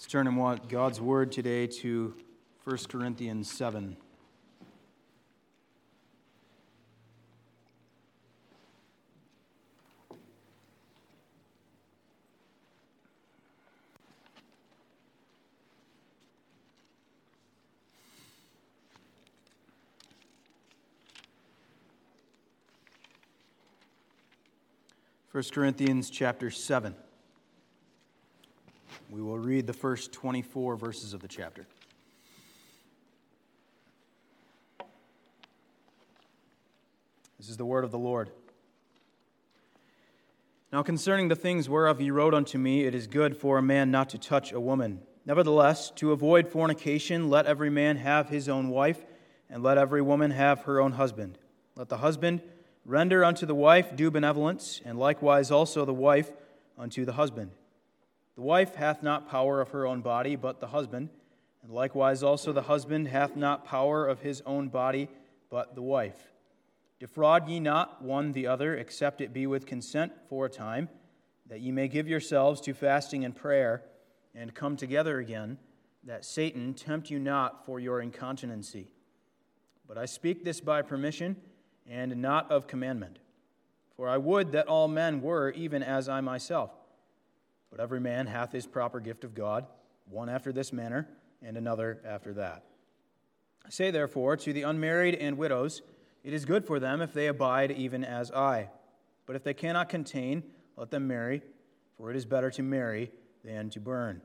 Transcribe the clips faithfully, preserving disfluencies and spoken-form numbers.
Let's turn in God's Word today to First Corinthians seven. First Corinthians chapter seven. We will read the first twenty-four verses of the chapter. This is the word of the Lord. Now concerning the things whereof ye wrote unto me, it is good for a man not to touch a woman. Nevertheless, to avoid fornication, let every man have his own wife, and let every woman have her own husband. Let the husband render unto the wife due benevolence, and likewise also the wife unto the husband. The wife hath not power of her own body, but the husband, and likewise also the husband hath not power of his own body, but the wife. Defraud ye not one the other, except it be with consent for a time, that ye may give yourselves to fasting and prayer, and come together again, that Satan tempt you not for your incontinency. But I speak this by permission, and not of commandment. For I would that all men were even as I myself. But every man hath his proper gift of God, one after this manner, and another after that. I say therefore to the unmarried and widows, it is good for them if they abide even as I. But if they cannot contain, let them marry, for it is better to marry than to burn.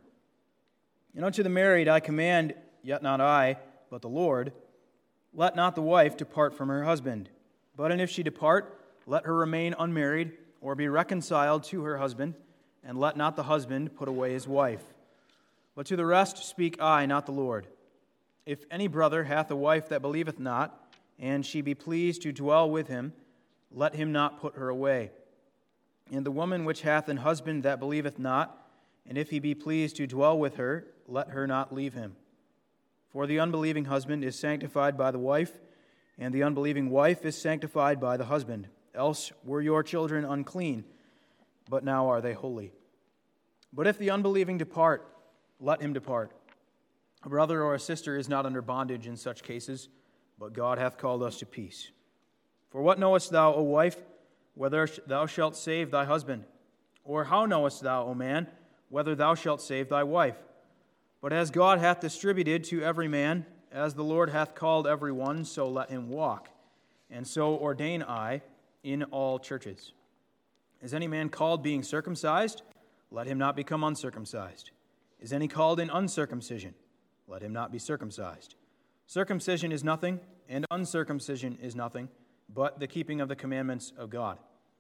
And unto the married I command, yet not I, but the Lord, let not the wife depart from her husband. But and if she depart, let her remain unmarried, or be reconciled to her husband, and let not the husband put away his wife. But to the rest speak I, not the Lord. If any brother hath a wife that believeth not, and she be pleased to dwell with him, let him not put her away. And the woman which hath an husband that believeth not, and if he be pleased to dwell with her, let her not leave him. For the unbelieving husband is sanctified by the wife, and the unbelieving wife is sanctified by the husband. Else were your children unclean, but now are they holy. But if the unbelieving depart, let him depart. A brother or a sister is not under bondage in such cases, but God hath called us to peace. For what knowest thou, O wife, whether thou shalt save thy husband? Or how knowest thou, O man, whether thou shalt save thy wife? But as God hath distributed to every man, as the Lord hath called every one, so let him walk. And so ordain I in all churches. Is any man called being circumcised? Let him not become uncircumcised. Is any called in uncircumcision? Let him not be circumcised. Circumcision is nothing, and uncircumcision is nothing, but the keeping of the commandments of God.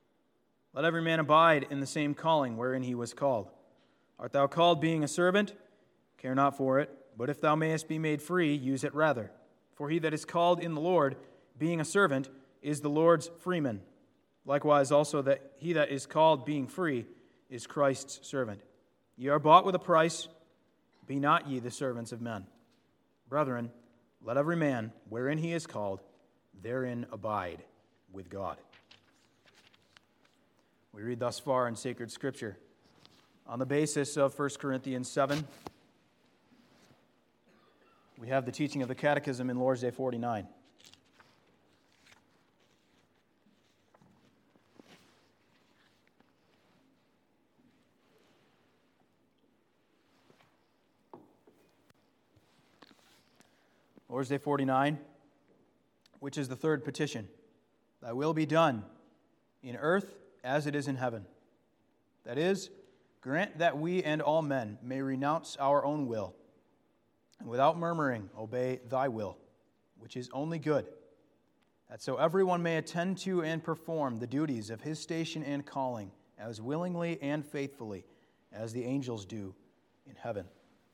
Let every man abide in the same calling wherein he was called. Art thou called being a servant? Care not for it, but if thou mayest be made free, use it rather. For he that is called in the Lord, being a servant, is the Lord's freeman. Likewise also that he that is called being free is Christ's servant. Ye are bought with a price, be not ye the servants of men. Brethren, let every man, wherein he is called, therein abide with God. We read thus far in sacred Scripture. On the basis of First Corinthians seven, we have the teaching of the Catechism in Lord's Day forty-nine. Lord's Day forty-nine, which is the third petition. Thy will be done in earth as it is in heaven. That is, grant that we and all men may renounce our own will, and without murmuring obey thy will, which is only good, that so everyone may attend to and perform the duties of his station and calling as willingly and faithfully as the angels do in heaven.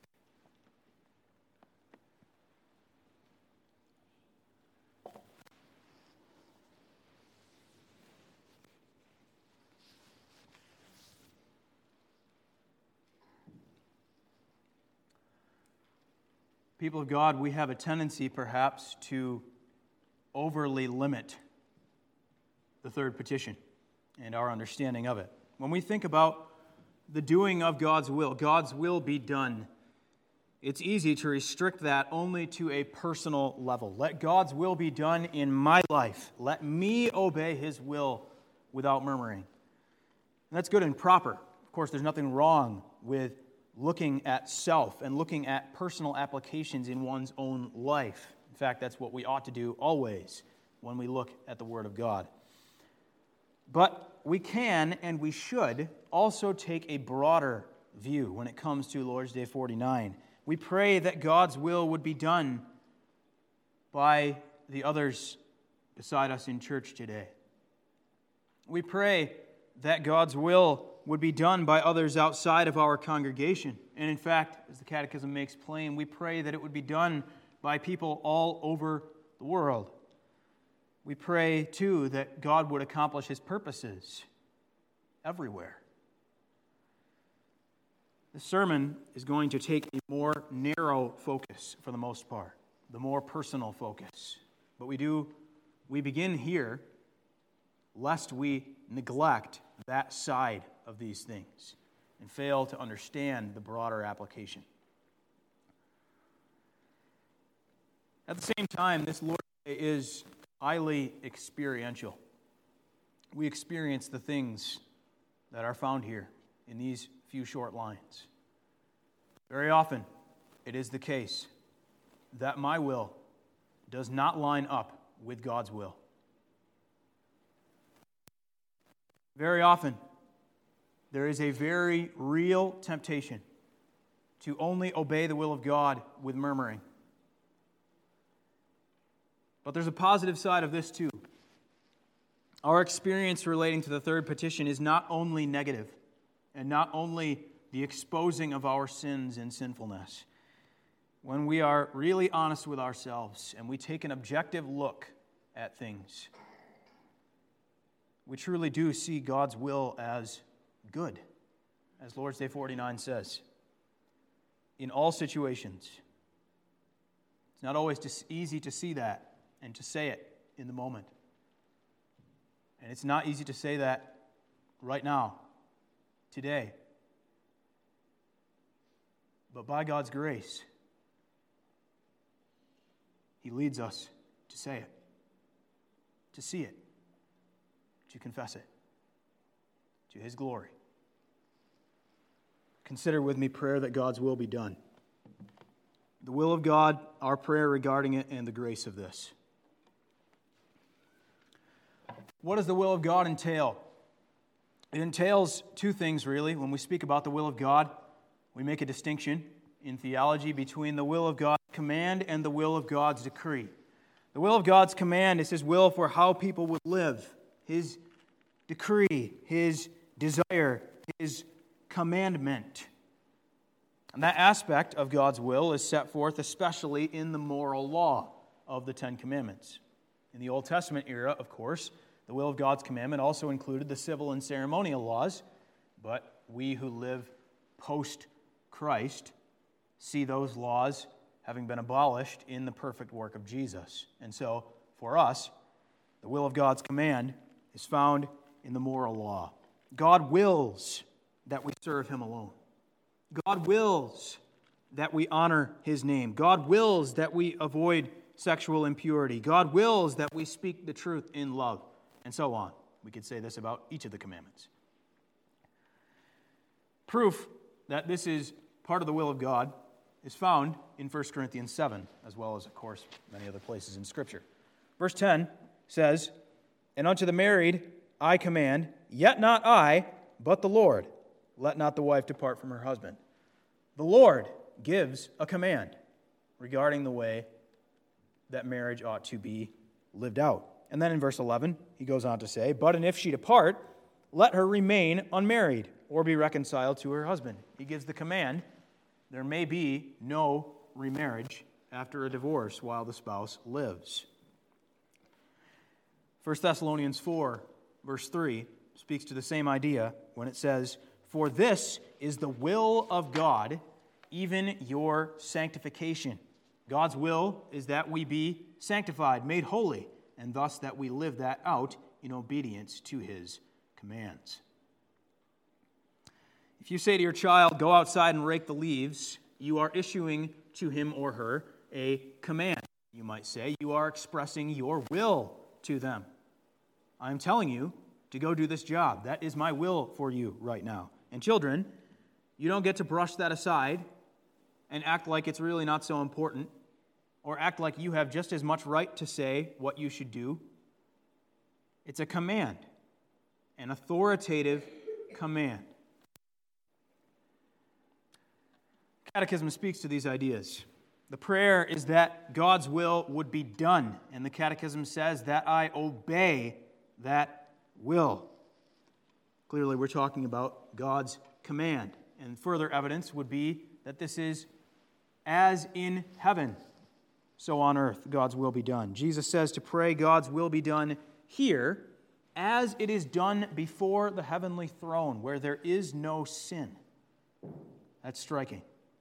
People of God, we have a tendency perhaps to overly limit the third petition and our understanding of it. When we think about the doing of God's will, God's will be done, it's easy to restrict that only to a personal level. Let God's will be done in my life. Let me obey His will without murmuring. And that's good and proper. Of course, there's nothing wrong with looking at self and looking at personal applications in one's own life. In fact, that's what we ought to do always when we look at the Word of God. But we can and we should also take a broader view when it comes to Lord's Day forty-nine. We pray that God's will would be done by the others beside us in church today. We pray that God's will would be done by others outside of our congregation. And in fact, as the Catechism makes plain, we pray that it would be done by people all over the world. We pray, too, that God would accomplish His purposes everywhere. The sermon is going to take a more narrow focus for the most part, the more personal focus. But we do, we begin here lest we neglect that side of these things and fail to understand the broader application. At the same time, this Lord's Day is highly experiential. We experience the things that are found here in these few short lines. Very often, it is the case that my will does not line up with God's will. Very often, there is a very real temptation to only obey the will of God with murmuring. But there's a positive side of this too. Our experience relating to the third petition is not only negative and not only the exposing of our sins and sinfulness. When we are really honest with ourselves and we take an objective look at things, we truly do see God's will as good, as Lord's Day forty-nine says, in all situations. It's not always just easy to see that and to say it in the moment. And it's not easy to say that right now, today. But by God's grace, He leads us to say it, to see it, to confess it, to His glory. Consider with me prayer that God's will be done. The will of God, our prayer regarding it, and the grace of this. What does the will of God entail? It entails two things, really. When we speak about the will of God, we make a distinction in theology between the will of God's command and the will of God's decree. The will of God's command is His will for how people would live, His decree, His desire, His commandment. And that aspect of God's will is set forth especially in the moral law of the Ten Commandments. In the Old Testament era, of course, the will of God's commandment also included the civil and ceremonial laws, but we who live post-Christ see those laws having been abolished in the perfect work of Jesus. And so, for us, the will of God's command is found in the moral law. God wills that we serve Him alone. God wills that we honor His name. God wills that we avoid sexual impurity. God wills that we speak the truth in love, and so on. We could say this about each of the commandments. Proof that this is part of the will of God is found in First Corinthians seven, as well as, of course, many other places in Scripture. Verse ten says, "And unto the married I command, yet not I, but the Lord. Let not the wife depart from her husband." The Lord gives a command regarding the way that marriage ought to be lived out. And then in verse eleven, he goes on to say, "But and if she depart, let her remain unmarried, or be reconciled to her husband." He gives the command, there may be no remarriage after a divorce while the spouse lives. First Thessalonians four, verse three, speaks to the same idea when it says, "For this is the will of God, even your sanctification." God's will is that we be sanctified, made holy, and thus that we live that out in obedience to His commands. If you say to your child, "Go outside and rake the leaves," you are issuing to him or her a command, you might say. You are expressing your will to them. I'm telling you to go do this job. That is my will for you right now. And children, you don't get to brush that aside and act like it's really not so important, or act like you have just as much right to say what you should do. It's a command, an authoritative command. Catechism speaks to these ideas. The prayer is that God's will would be done, and the Catechism says that I obey that will. Clearly, we're talking about God's command, and further evidence would be that this is as in heaven, so on earth, God's will be done. Jesus says to pray God's will be done here as it is done before the heavenly throne, where there is no sin. That's striking.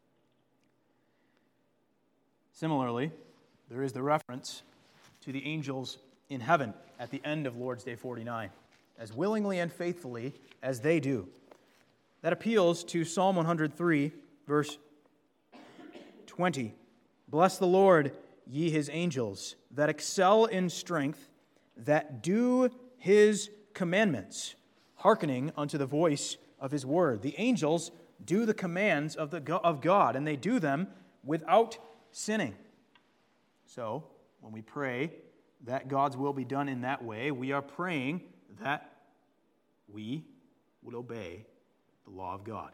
Similarly, there is the reference to the angels in heaven at the end of Lord's Day forty-nine, as willingly and faithfully as they do. That appeals to Psalm one hundred three, verse twenty. Bless the Lord, ye his angels, that excel in strength, that do his commandments, hearkening unto the voice of his word. The angels do the commands of, the, of God, and they do them without sinning. So, when we pray that God's will be done in that way, we are praying that we would obey the law of God.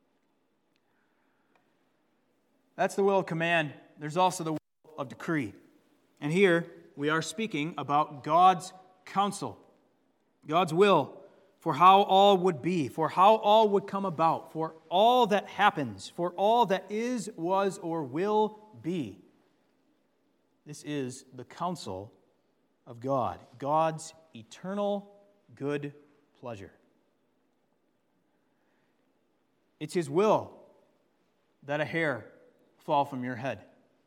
That's the will of command. There's also the will of decree. And here we are speaking about God's counsel, God's will for how all would be, for how all would come about, for all that happens, for all that is, was, or will be. This is the counsel of God, God's eternal good pleasure. It's His will that a hair fall from your head.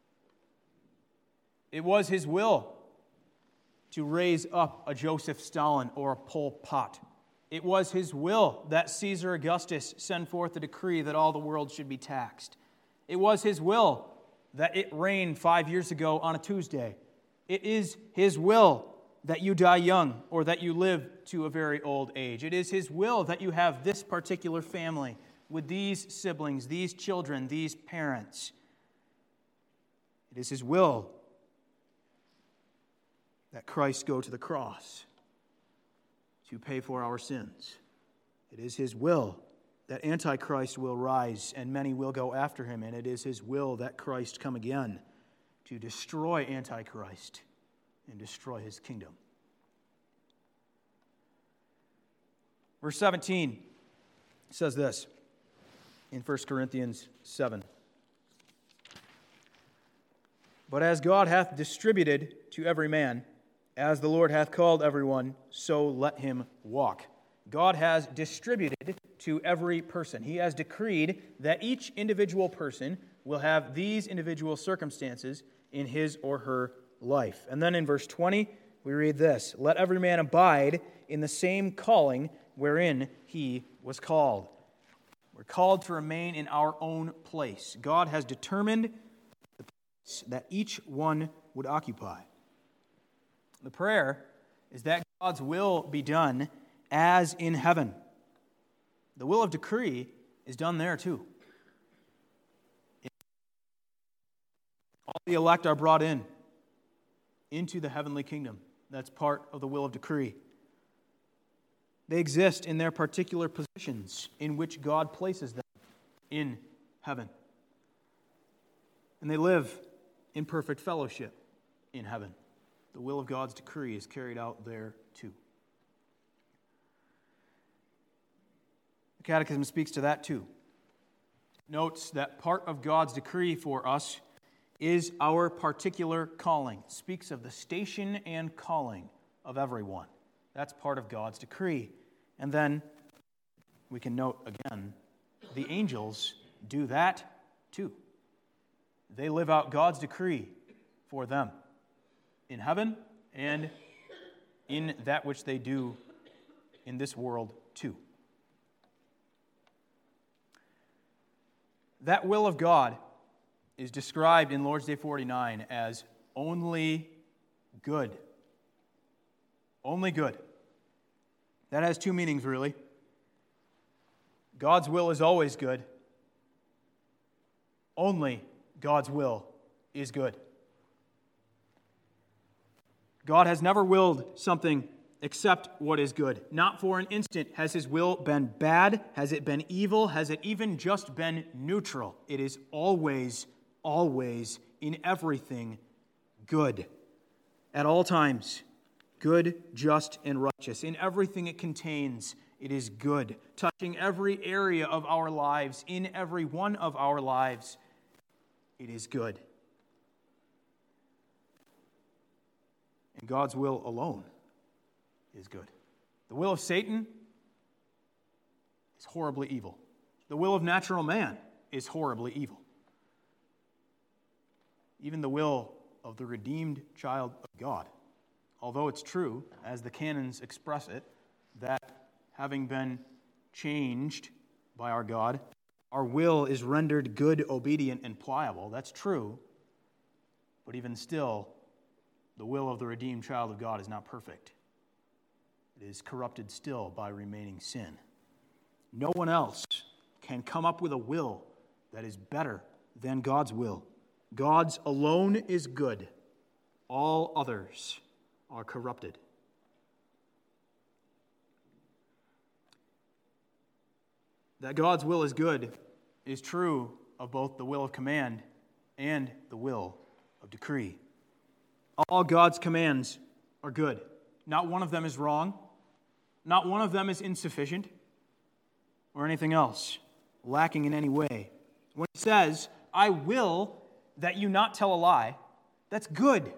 It was His will to raise up a Joseph Stalin or a Pol Pot. It was His will that Caesar Augustus send forth a decree that all the world should be taxed. It was His will that it rained five years ago on a Tuesday. It is His will that you die young or that you live to a very old age. It is His will that you have this particular family with these siblings, these children, these parents. It is His will that Christ go to the cross to pay for our sins. It is His will that Antichrist will rise and many will go after him, and it is His will that Christ come again to destroy Antichrist and destroy his kingdom. Verse seventeen says this in First Corinthians seven. But as God hath distributed to every man, as the Lord hath called everyone, so let him walk. God has distributed to every person. He has decreed that each individual person will have these individual circumstances in his or her life. And then in verse twenty, we read this: let every man abide in the same calling wherein he was called. We're called to remain in our own place. God has determined the place that each one would occupy. The prayer is that God's will be done as in heaven. The will of decree is done there too. All the elect are brought in into the heavenly kingdom. That's part of the will of decree. They exist in their particular positions in which God places them in heaven. And they live in perfect fellowship in heaven. The will of God's decree is carried out there too. The Catechism speaks to that too. Notes that part of God's decree for us is our particular calling. It speaks of the station and calling of everyone. That's part of God's decree. And then we can note again, the angels do that too. They live out God's decree for them in heaven and in that which they do in this world too. That will of God is described in Lord's Day forty-nine as only good. Only good. That has two meanings, really. God's will is always good. Only God's will is good. God has never willed something except what is good. Not for an instant has His will been bad, has it been evil, has it even just been neutral. It is always, always, in everything, good. At all times, good, just, and righteous. In everything it contains, it is good. Touching every area of our lives, in every one of our lives, it is good. And God's will alone is good. The will of Satan is horribly evil. The will of natural man is horribly evil. Even the will of the redeemed child of God, although it's true, as the canons express it, that having been changed by our God, our will is rendered good, obedient, and pliable. That's true. But even still, the will of the redeemed child of God is not perfect. It is corrupted still by remaining sin. No one else can come up with a will that is better than God's will. God's alone is good. All others are corrupted. That God's will is good is true of both the will of command and the will of decree. All God's commands are good. Not one of them is wrong. Not one of them is insufficient or anything else, lacking in any way. When He says, I will that you not tell a lie, that's good.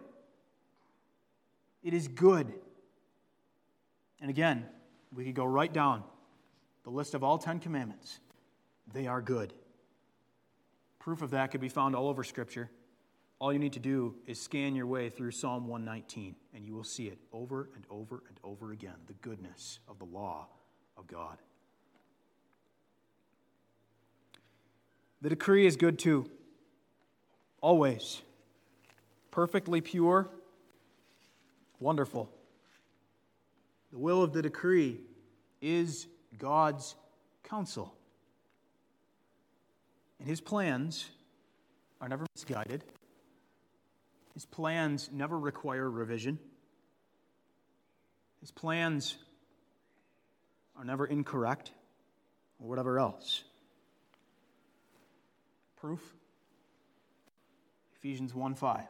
It is good. And again, we could go right down the list of all Ten Commandments. They are good. Proof of that could be found all over Scripture. All you need to do is scan your way through Psalm one nineteen, and you will see it over and over and over again, the goodness of the law of God. The decree is good too. Always. Perfectly pure. Wonderful. The will of the decree is God's counsel. And His plans are never misguided. His plans never require revision. His plans are never incorrect or whatever else. Proof? Ephesians one five.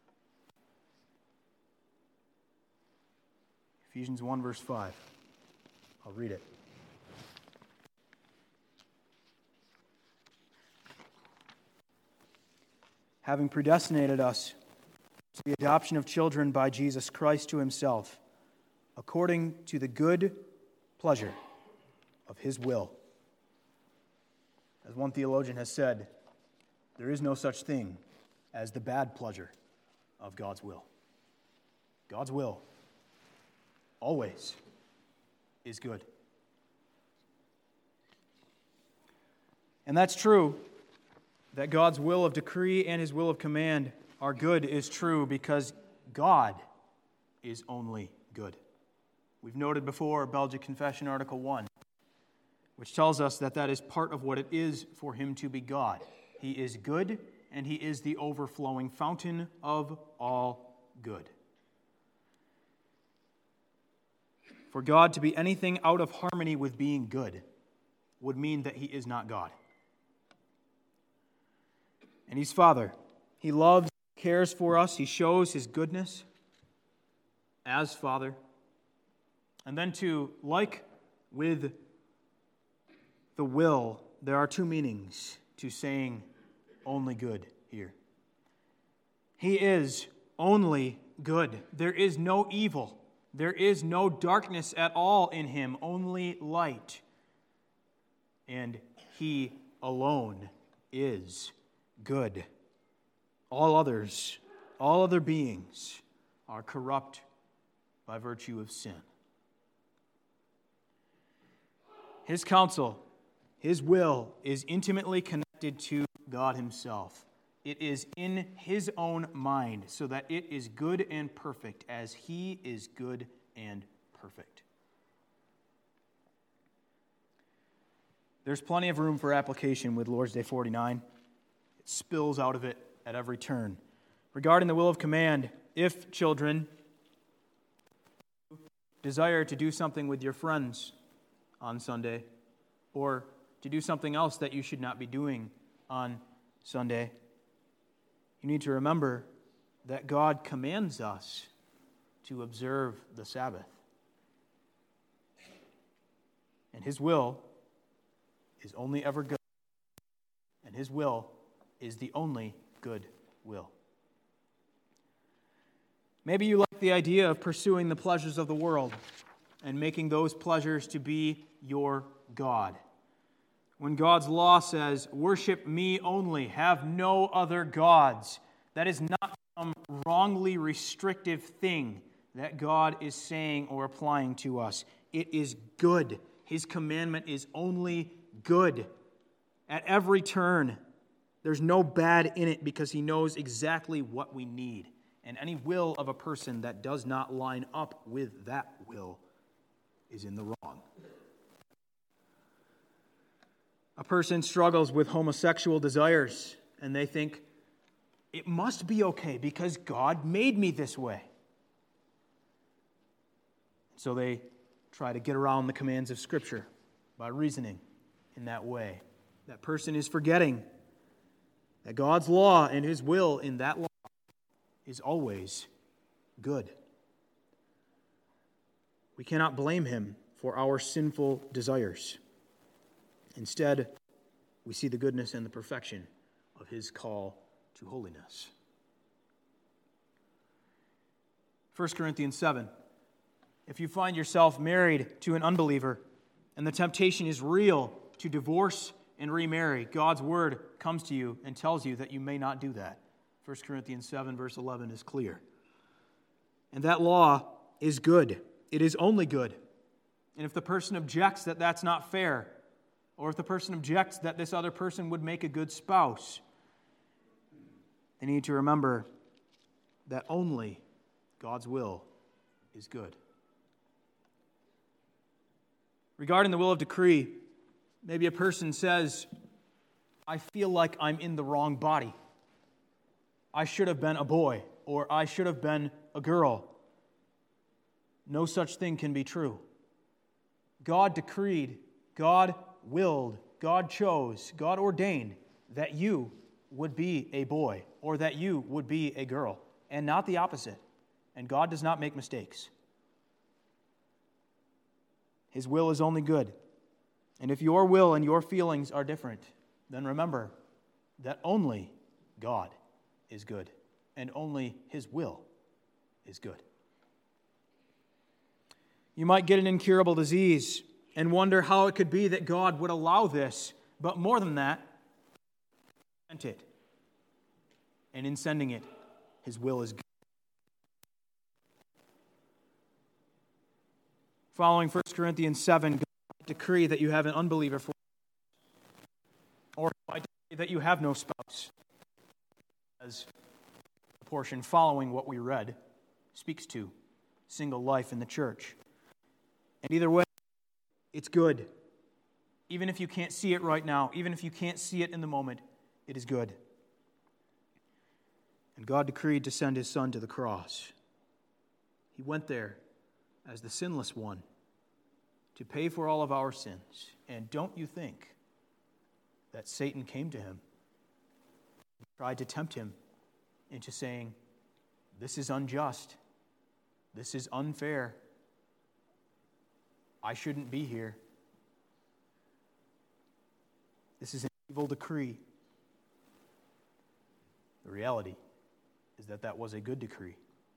Ephesians one verse five. I'll read it. Having predestinated us to the adoption of children by Jesus Christ to Himself, according to the good pleasure of His will. As one theologian has said, there is no such thing as the bad pleasure of God's will. God's will always is good. And that's true, that God's will of decree and His will of command are good is true because God is only good. We've noted before Belgic Confession Article one, which tells us that that is part of what it is for Him to be God. He is good, and He is the overflowing fountain of all good. For God to be anything out of harmony with being good would mean that He is not God. And He's Father. He loves, cares for us. He shows His goodness as Father. And then to, like with the will, there are two meanings to saying only good here. He is only good. There is no evil. There is no darkness at all in Him, only light. And He alone is good. All others, all other beings are corrupt by virtue of sin. His counsel, His will is intimately connected connected to God himself. It is in his own mind, so that it is good and perfect as he is good and perfect. There's plenty of room for application with Lord's Day forty-nine. It spills out of it at every turn. Regarding the will of command, if children desire to do something with your friends on Sunday, or to do something else that you should not be doing on Sunday, you need to remember that God commands us to observe the Sabbath. And his will is only ever good. And his will is the only good will. Maybe you like the idea of pursuing the pleasures of the world and making those pleasures to be your God. When God's law says, worship me only, have no other gods, that is not some wrongly restrictive thing that God is saying or applying to us. It is good. His commandment is only good. At every turn, there's no bad in it because he knows exactly what we need. And any will of a person that does not line up with that will is in the wrong. A person struggles with homosexual desires, and they think, it must be okay because God made me this way. So they try to get around the commands of Scripture by reasoning in that way. That person is forgetting that God's law and his will in that law is always good. We cannot blame him for our sinful desires. Instead, we see the goodness and the perfection of his call to holiness. First Corinthians seven. If you find yourself married to an unbeliever and the temptation is real to divorce and remarry, God's word comes to you and tells you that you may not do that. First Corinthians seven, verse eleven is clear. And that law is good. It is only good. And if the person objects that that's not fair, or if the person objects that this other person would make a good spouse, they need to remember that only God's will is good. Regarding the will of decree, maybe a person says, I feel like I'm in the wrong body. I should have been a boy, or I should have been a girl. No such thing can be true. God decreed, God willed, God chose, God ordained that you would be a boy or that you would be a girl, and not the opposite. And God does not make mistakes. His will is only good. And if your will and your feelings are different, then remember that only God is good, and only his will is good. You might get an incurable disease and wonder how it could be that God would allow this, but more than that, sent it. And in sending it, his will is good. Following First Corinthians seven, God might decree that you have an unbeliever for, or he might decree that you have no spouse. As the portion following what we read speaks to single life in the church. And either way, it's good. Even if you can't see it right now, even if you can't see it in the moment, it is good. And God decreed to send his Son to the cross. He went there as the sinless one to pay for all of our sins. And don't you think that Satan came to him, tried to tempt him into saying, this is unjust, this is unfair, I shouldn't be here. This is an evil decree. The reality is that that was a good decree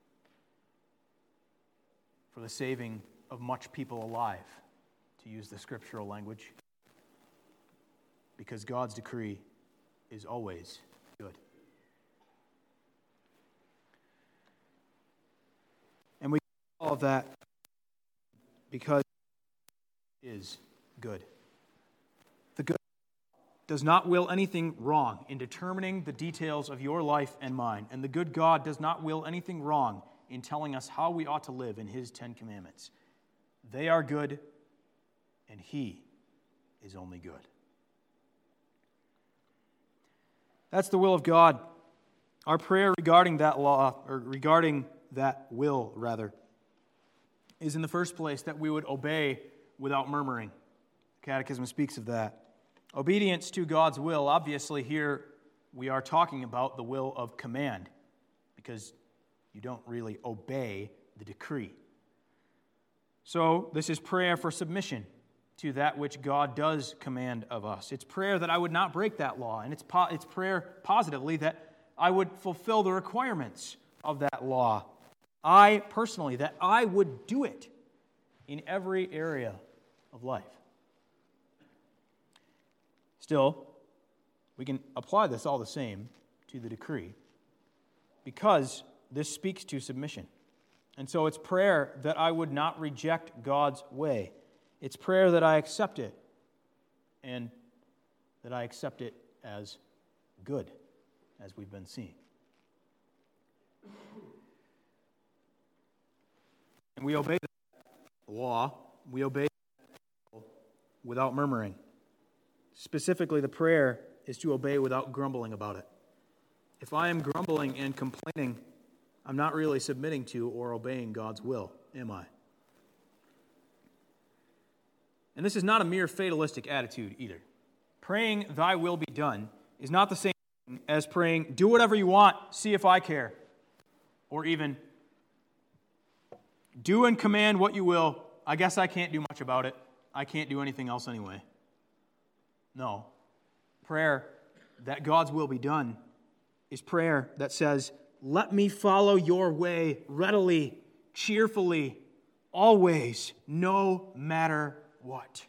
for the saving of much people alive, to use the scriptural language, because God's decree is always good. And we do all of that because it is good. The good does not will anything wrong in determining the details of your life and mine, and the good God does not will anything wrong in telling us how we ought to live in His Ten Commandments. They are good, and He is only good. That's the will of God. Our prayer regarding that law, or regarding that will, rather, is in the first place that we would obey without murmuring. The Catechism speaks of that. Obedience to God's will, obviously here we are talking about the will of command, because you don't really obey the decree. So this is prayer for submission to that which God does command of us. It's prayer that I would not break that law, and it's, po- it's prayer positively that I would fulfill the requirements of that law. I personally, that I would do it in every area of life. Still, we can apply this all the same to the decree because this speaks to submission. And so it's prayer that I would not reject God's way. It's prayer that I accept it and that I accept it as good, as we've been seeing. And we obey the law, we obey without murmuring. Specifically, the prayer is to obey without grumbling about it. If I am grumbling and complaining, I'm not really submitting to or obeying God's will, am I? And this is not a mere fatalistic attitude either. Praying, thy will be done, is not the same thing as praying, do whatever you want, see if I care. Or even, do and command what you will, I guess I can't do much about it. I can't do anything else anyway. No. Prayer that God's will be done is prayer that says, let me follow your way readily, cheerfully, always, no matter what.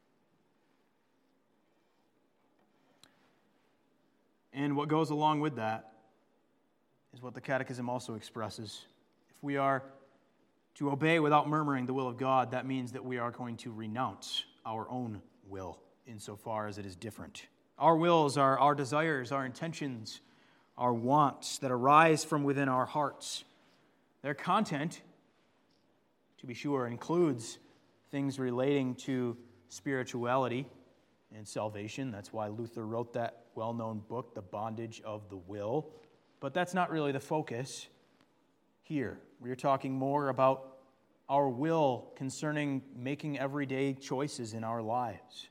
And what goes along with that is what the Catechism also expresses. If we are to obey without murmuring the will of God, that means that we are going to renounce our own will insofar as it is different. Our wills are our desires, our intentions, our wants that arise from within our hearts. Their content, to be sure, includes things relating to spirituality and salvation. That's why Luther wrote that well-known book, The Bondage of the Will. But that's not really the focus here. We're talking more about our will concerning making everyday choices in our lives.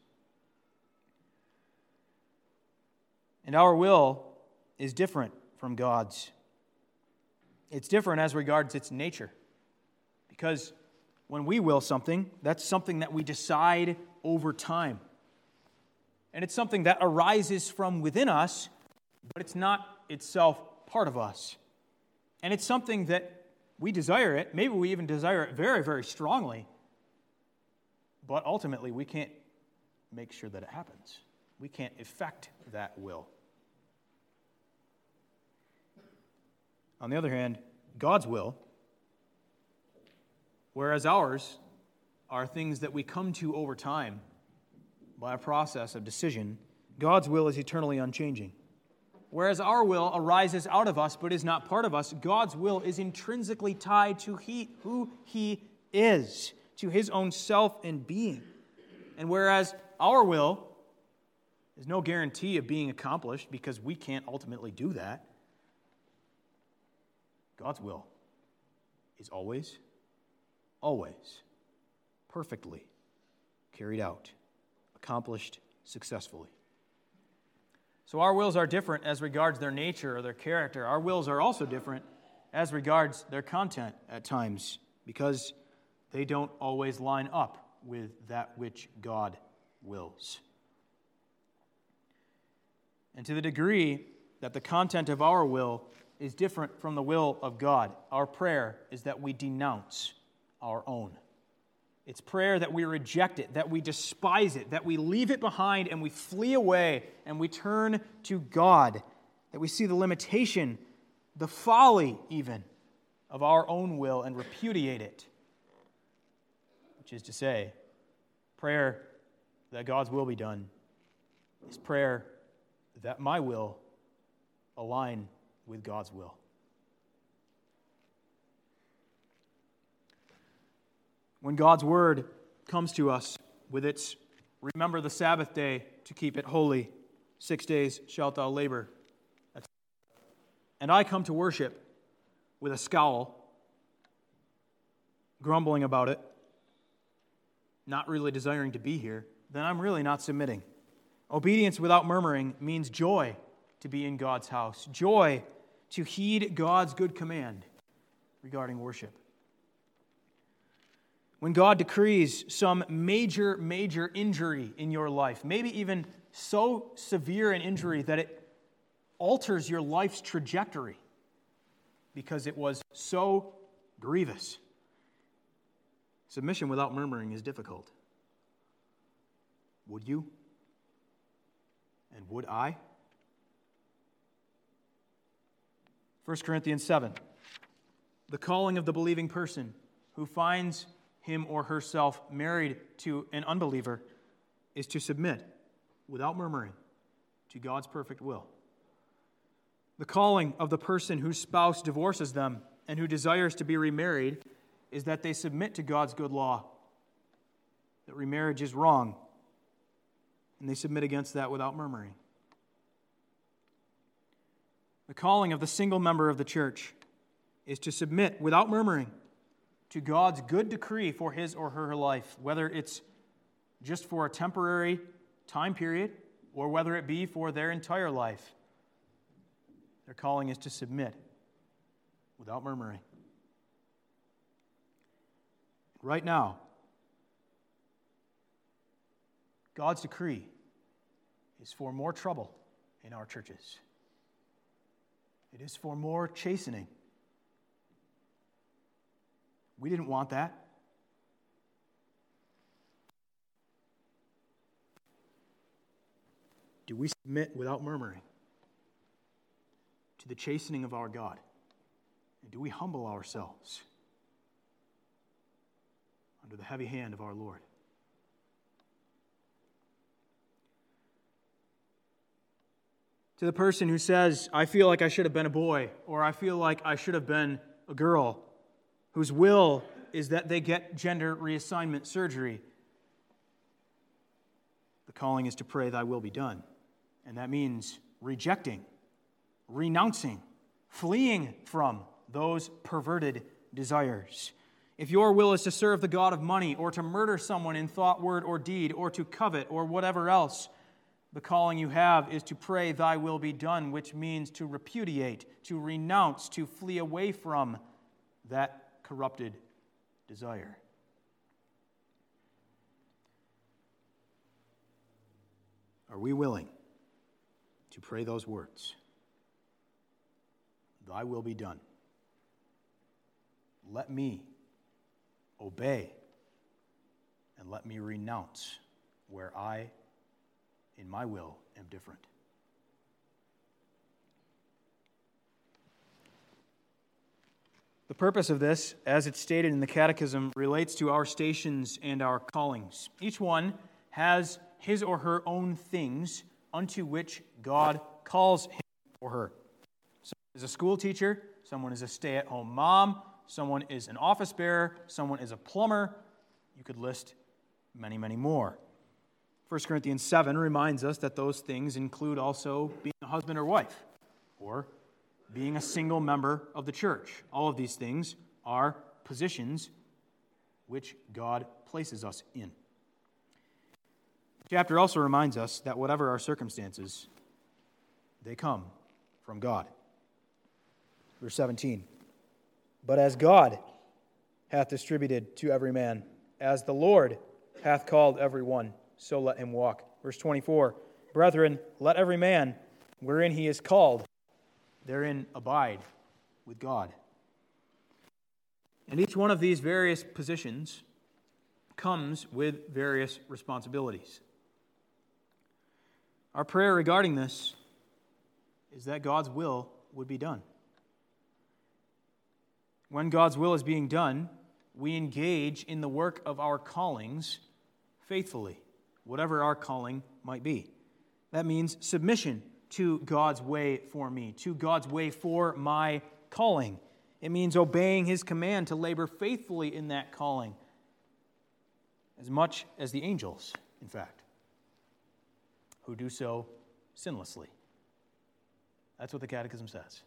And our will is different from God's. It's different as regards its nature. Because when we will something, that's something that we decide over time. And it's something that arises from within us, but it's not itself part of us. And it's something that we desire it. Maybe we even desire it very, very strongly. But ultimately, we can't make sure that it happens. We can't effect that will. On the other hand, God's will, whereas ours are things that we come to over time by a process of decision, God's will is eternally unchanging. Whereas our will arises out of us but is not part of us, God's will is intrinsically tied to he, who He is, to His own self and being. And whereas our will is no guarantee of being accomplished because we can't ultimately do that, God's will is always, always, perfectly carried out, accomplished successfully. So our wills are different as regards their nature or their character. Our wills are also different as regards their content at times because they don't always line up with that which God wills. And to the degree that the content of our will is different from the will of God, our prayer is that we denounce our own. It's prayer that we reject it, that we despise it, that we leave it behind and we flee away and we turn to God, that we see the limitation, the folly even, of our own will and repudiate it. Which is to say, prayer that God's will be done is prayer that my will align with God's will. When God's word comes to us with its remember the Sabbath day to keep it holy, six days shalt thou labor, and I come to worship with a scowl, grumbling about it, not really desiring to be here, then I'm really not submitting. Obedience without murmuring means joy to be in God's house, joy to heed God's good command regarding worship. When God decrees some major, major injury in your life, maybe even so severe an injury that it alters your life's trajectory because it was so grievous, submission without murmuring is difficult. Would you? And would I? First Corinthians seven. The calling of the believing person who finds him or herself married to an unbeliever is to submit without murmuring to God's perfect will. The calling of the person whose spouse divorces them and who desires to be remarried is that they submit to God's good law, that remarriage is wrong, and they submit against that without murmuring. The calling of the single member of the church is to submit without murmuring to God's good decree for his or her life, whether it's just for a temporary time period or whether it be for their entire life. Their calling is to submit without murmuring. Right now, God's decree is for more trouble in our churches. It is for more chastening. We didn't want that. Do we submit without murmuring to the chastening of our God? And do we humble ourselves under the heavy hand of our Lord? To the person who says, I feel like I should have been a boy, or I feel like I should have been a girl, whose will is that they get gender reassignment surgery, the calling is to pray, thy will be done. And that means rejecting, renouncing, fleeing from those perverted desires. If your will is to serve the God of money, or to murder someone in thought, word, or deed, or to covet, or whatever else, the calling you have is to pray, thy will be done, which means to repudiate, to renounce, to flee away from that corrupted desire. Are we willing to pray those words? Thy will be done. Let me obey, and let me renounce where I in my will am different. The purpose of this, as it's stated in the Catechism, relates to our stations and our callings. Each one has his or her own things unto which God calls him or her. Someone is a school teacher, someone is a stay-at-home mom, someone is an office bearer, someone is a plumber. You could list many, many more. First Corinthians seven reminds us that those things include also being a husband or wife, or being a single member of the church. All of these things are positions which God places us in. The chapter also reminds us that whatever our circumstances, they come from God. Verse seventeen, but as God hath distributed to every man, as the Lord hath called every one, so let him walk. Verse twenty-four, brethren, let every man, wherein he is called, therein abide with God. And each one of these various positions comes with various responsibilities. Our prayer regarding this is that God's will would be done. When God's will is being done, we engage in the work of our callings faithfully, whatever our calling might be. That means submission to God's way for me, to God's way for my calling. It means obeying His command to labor faithfully in that calling, as much as the angels, in fact, who do so sinlessly. That's what the Catechism says.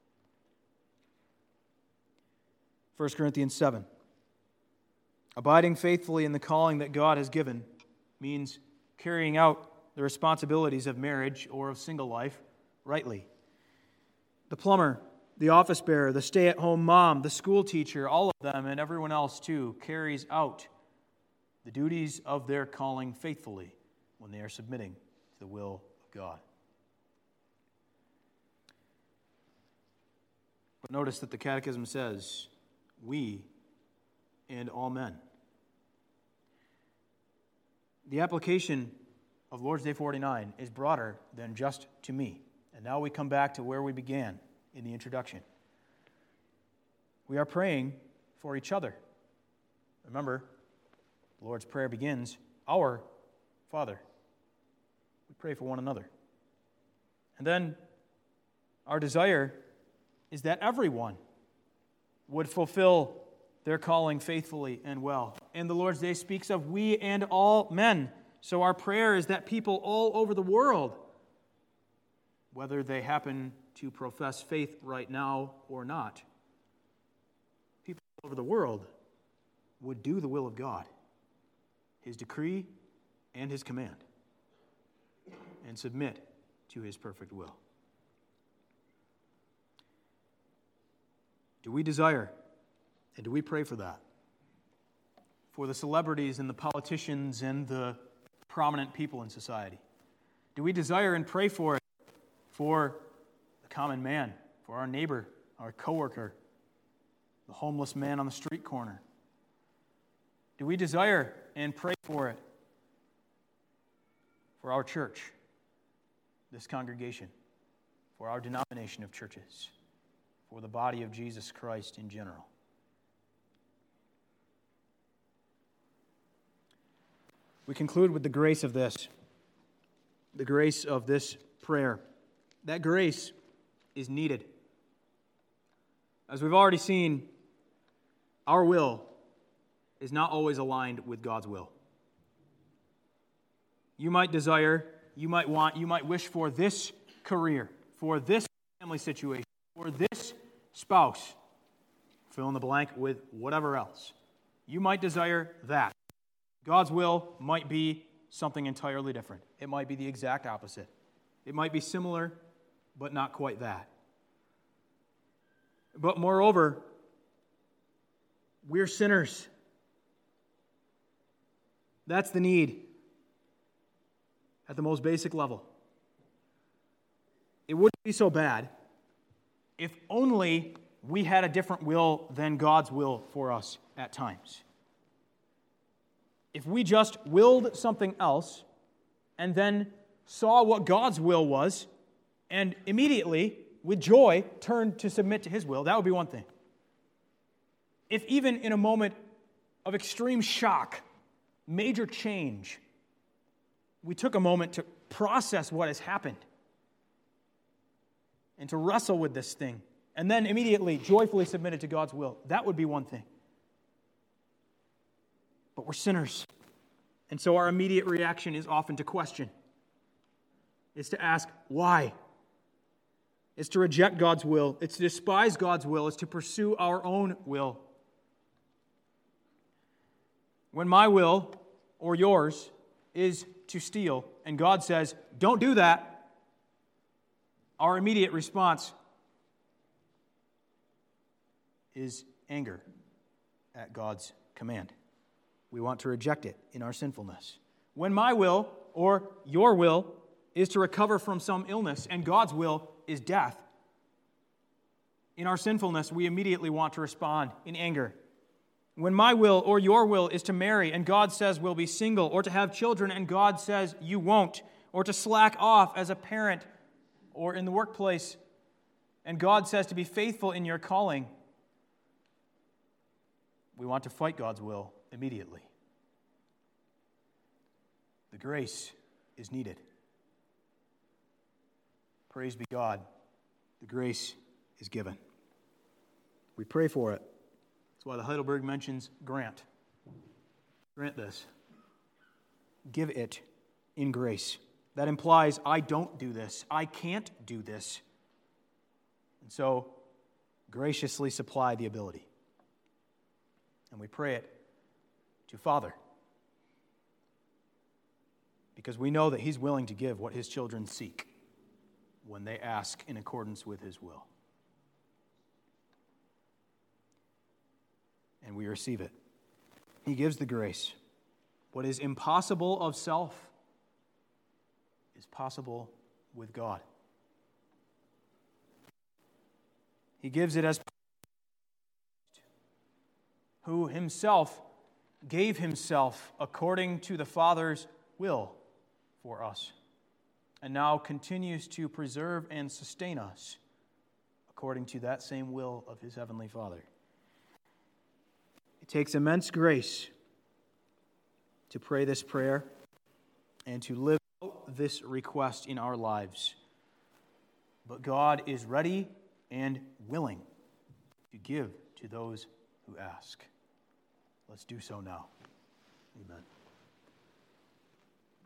First Corinthians seven. Abiding faithfully in the calling that God has given means carrying out the responsibilities of marriage or of single life rightly. The plumber, the office bearer, the stay-at-home mom, the school teacher, all of them and everyone else too carries out the duties of their calling faithfully when they are submitting to the will of God. But notice that the Catechism says, we and all men. The application of Lord's Day forty-nine is broader than just to me. And now we come back to where we began in the introduction. We are praying for each other. Remember, the Lord's Prayer begins, our Father. We pray for one another. And then our desire is that everyone would fulfill their calling faithfully and well. And the Lord's Day speaks of we and all men. So our prayer is that people all over the world, whether they happen to profess faith right now or not, people all over the world would do the will of God, His decree and His command, and submit to His perfect will. Do we desire, and do we pray for that? For the celebrities and the politicians and the prominent people in society? Do we desire and pray for it for the common man, for our neighbor, our coworker, the homeless man on the street corner? Do we desire and pray for it for our church, this congregation, for our denomination of churches, for the body of Jesus Christ in general? We conclude with the grace of this, the grace of this prayer. That grace is needed. As we've already seen, our will is not always aligned with God's will. You might desire, you might want, you might wish for this career, for this family situation, for this spouse. Fill in the blank with whatever else. You might desire that. God's will might be something entirely different. It might be the exact opposite. It might be similar, but not quite that. But moreover, we're sinners. That's the need at the most basic level. It wouldn't be so bad if only we had a different will than God's will for us at times. If we just willed something else and then saw what God's will was and immediately, with joy, turned to submit to His will, that would be one thing. If even in a moment of extreme shock, major change, we took a moment to process what has happened and to wrestle with this thing and then immediately, joyfully submitted to God's will, that would be one thing. But we're sinners. And so our immediate reaction is often to question. It's to ask, why? It's to reject God's will. It's to despise God's will. It's to pursue our own will. When my will, or yours, is to steal, and God says, don't do that, our immediate response is anger at God's command. We want to reject it in our sinfulness. When my will, or your will, is to recover from some illness, and God's will is death, in our sinfulness, we immediately want to respond in anger. When my will, or your will, is to marry, and God says we'll be single, or to have children, and God says you won't, or to slack off as a parent, or in the workplace, and God says to be faithful in your calling, we want to fight God's will immediately. The grace is needed. praise be God, the grace is given. We pray for it. That's why the Heidelberg mentions grant. Grant this. Give it in grace. That implies I don't do this. I can't do this. And so, graciously supply the ability. And we pray it to Father, because we know that He's willing to give what His children seek when they ask in accordance with His will. And we receive it. He gives the grace. What is impossible of self is possible with God. He gives it as who Himself gave Himself according to the Father's will for us, and now continues to preserve and sustain us according to that same will of His Heavenly Father. It takes immense grace to pray this prayer and to live out this request in our lives. But God is ready and willing to give to those who ask. Let's do so now. Amen.